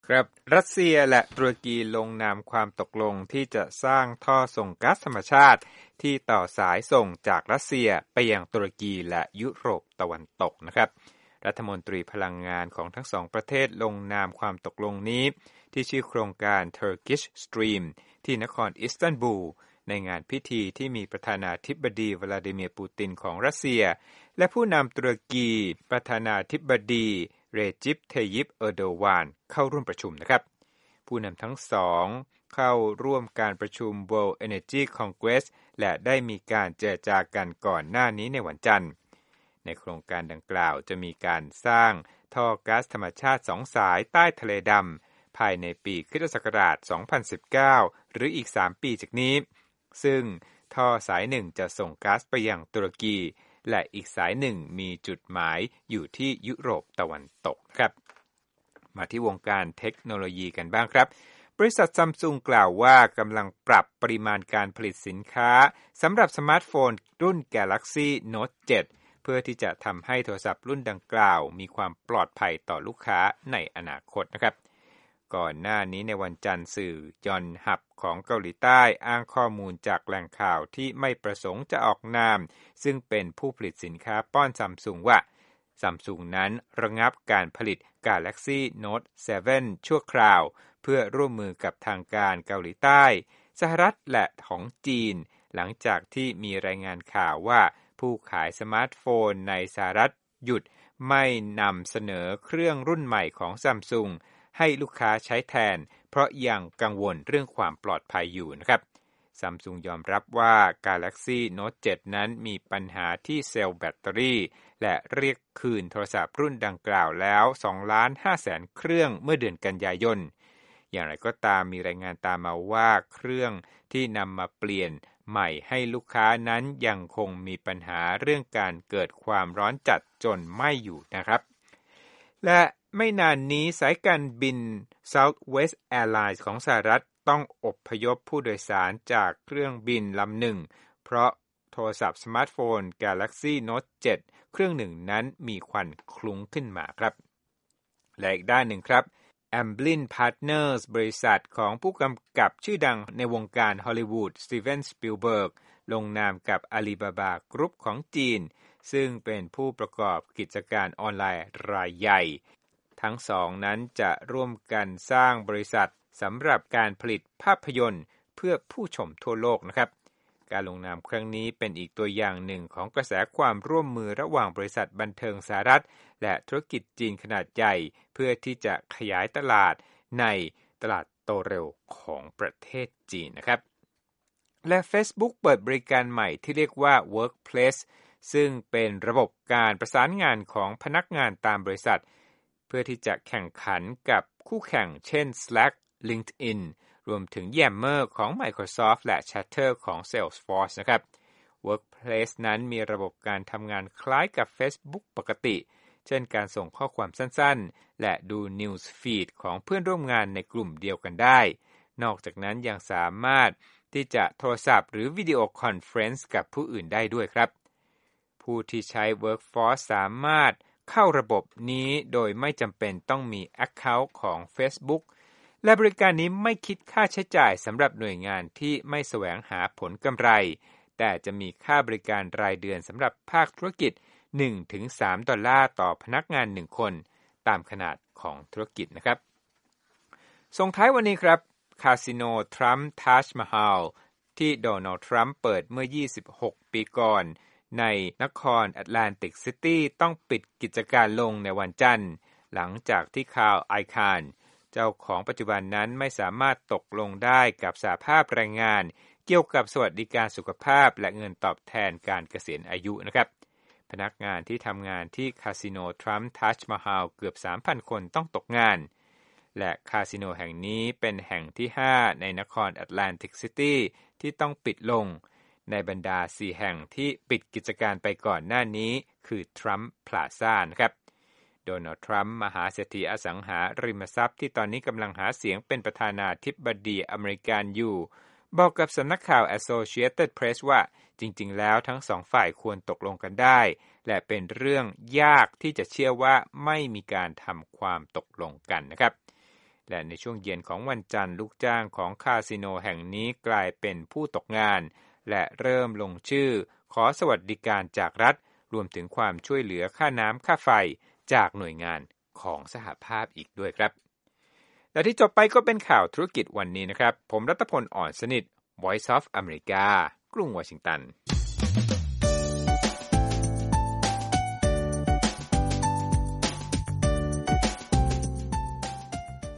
ครับรัสเซียและตุรกีลงนามความตกลงที่จะสร้างท่อส่งก๊าซธรรมชาติที่ต่อสายส่งจากรัสเซียไปยังตุรกีและยุโรปตะวันตกนะครับรัฐมนตรีพลังงานของทั้งสองประเทศลงนามความตกลงนี้ที่ชื่อโครงการ Turkish Stream ที่นครอิสตันบูลในงานพิธีที่มีประธานาธิบดีวลาดิเมียร์ปูตินของรัสเซียและผู้นำตุรกีประธานาธิบดีเรจิป เทยิป เออร์โดวานเข้าร่วมประชุมนะครับผู้นำทั้งสองเข้าร่วมการประชุม World Energy Congress และได้มีการเจรจากันก่อนหน้านี้ในวันจันทร์ในโครงการดังกล่าวจะมีการสร้างท่อก๊าซธรรมชาติ2สายใต้ทะเลดำภายในปีค.ศ. 2019หรืออีก3ปีจากนี้ซึ่งท่อสายหนึ่งจะส่งก๊าซไปยังตุรกีและอีกสายหนึ่งมีจุดหมายอยู่ที่ยุโรปตะวันตกครับมาที่วงการเทคโนโลยีกันบ้างครับบริษัท Samsung กล่าวว่ากำลังปรับปริมาณการผลิตสินค้าสำหรับสมาร์ทโฟนรุ่น Galaxy Note 7 เพื่อที่จะทำให้โทรศัพท์รุ่นดังกล่าวมีความปลอดภัยต่อลูกค้าในอนาคตนะครับก่อนหน้านี้ในวันจันทร์สื่อยอนฮับของเกาหลีใต้อ้างข้อมูลจากแหล่งข่าวที่ไม่ประสงค์จะออกนามซึ่งเป็นผู้ผลิตสินค้าป้อน Samsung ว่า Samsung นั้นระงับการผลิต Galaxy Note 7 ชั่วคราวเพื่อร่วมมือกับทางการเกาหลีใต้สหรัฐและของจีนหลังจากที่มีรายงานข่าวว่าผู้ขายสมาร์ทโฟนในสหรัฐหยุดไม่นำเสนอเครื่องรุ่นใหม่ของ Samsungให้ลูกค้าใช้แทนเพราะยังกังวลเรื่องความปลอดภัยอยู่นะครับ Samsung ยอมรับว่า Galaxy Note 7 นั้นมีปัญหาที่เซลล์แบตเตอรี่และเรียกคืนโทรศัพท์รุ่นดังกล่าวแล้ว 2,500,000 เครื่องเมื่อเดือนกันยายนอย่างไรก็ตามมีรายงานตามมาว่าเครื่องที่นำมาเปลี่ยนใหม่ให้ลูกค้านั้นยังคงมีปัญหาเรื่องการเกิดความร้อนจัดจนไม่อยู่นะครับและไม่นานนี้สายการบิน Southwest Airlines ของสหรัฐต้องอพยพผู้โดยสารจากเครื่องบินลำหนึ่งเพราะโทรศัพท์สมาร์ทโฟน Galaxy Note 7 เครื่องหนึ่งนั้นมีควันคลุ้งขึ้นมาครับและอีกด้านหนึ่งครับ Amblin Partners บริษัทของผู้กำกับชื่อดังในวงการฮอลลีวูดสตีเวน สปิลเบิร์กลงนามกับ Alibaba Group ของจีนซึ่งเป็นผู้ประกอบกิจการออนไลน์รายใหญ่ทั้งสองนั้นจะร่วมกันสร้างบริษัทสำหรับการผลิตภาพยนตร์เพื่อผู้ชมทั่วโลกนะครับการลงนามครั้งนี้เป็นอีกตัวอย่างหนึ่งของกระแสความร่วมมือระหว่างบริษัทบันเทิงสหรัฐและธุรกิจจีนขนาดใหญ่เพื่อที่จะขยายตลาดในตลาดโตเร็วของประเทศจีนนะครับและ Facebook เปิดบริการใหม่ที่เรียกว่า Workplace ซึ่งเป็นระบบการประสานงานของพนักงานตามบริษัทเพื่อที่จะแข่งขันกับคู่แข่งเช่น Slack, LinkedIn รวมถึง Yammer ของ Microsoft และ Chatter ของ Salesforce นะครับ Workplace นั้นมีระบบการทำงานคล้ายกับ Facebook ปกติเช่นการส่งข้อความสั้นๆและดู News Feed ของเพื่อนร่วมงานในกลุ่มเดียวกันได้นอกจากนั้นยังสามารถที่จะโทรศัพท์หรือวิดีโอคอนเฟอเรนซ์กับผู้อื่นได้ด้วยครับผู้ที่ใช้ Workforce สามารถเข้าระบบนี้โดยไม่จำเป็นต้องมี Account ของ Facebook และบริการนี้ไม่คิดค่าใช้จ่ายสำหรับหน่วยงานที่ไม่แสวงหาผลกำไรแต่จะมีค่าบริการรายเดือนสำหรับภาคธุรกิจ $1-3 ต่อพนักงาน1คนตามขนาดของธุรกิจนะครับส่งท้ายวันนี้ครับคาสิโนทรัมป์ทัชมาฮาลที่โดนัลด์ทรัมป์เปิดเมื่อ26ปีก่อนในนครแอตแลนติกซิตี้ต้องปิดกิจการลงในวันจันทร์หลังจากที่คาร์ลไอคานเจ้าของปัจจุบันนั้นไม่สามารถตกลงได้กับสหภาพแรงงานเกี่ยวกับสวัสดิการสุขภาพและเงินตอบแทนการเกษียณอายุนะครับพนักงานที่ทำงานที่คาสิโนทรัมป์ทัชมาฮาลเกือบ 3,000 คนต้องตกงานและคาสิโนแห่งนี้เป็นแห่งที่5ในนครแอตแลนติกซิตี้ที่ต้องปิดลงในบรรดา4แห่งที่ปิดกิจการไปก่อนหน้านี้คือทรัมป์พลาซ่านะครับโดนัลด์ทรัมป์มหาเศรษฐีอสังหาริมทรัพย์ที่ตอนนี้กำลังหาเสียงเป็นประธานาธิบดีอเมริกันอยู่บอกกับสำนักข่าว Associated Press ว่าจริงๆแล้วทั้งสองฝ่ายควรตกลงกันได้และเป็นเรื่องยากที่จะเชื่อว่าไม่มีการทำความตกลงกันนะครับและในช่วงเย็นของวันจันทร์ลูกจ้างของคาสิโนแห่งนี้กลายเป็นผู้ตกงานและเริ่มลงชื่อขอสวัสดิการจากรัฐรวมถึงความช่วยเหลือค่าน้ำค่าไฟจากหน่วยงานของสหภาพอีกด้วยครับและที่จบไปก็เป็นข่าวธุรกิจวันนี้นะครับผมรัตพล อ่อนสนิท Voice of America กรุงวอชิงตัน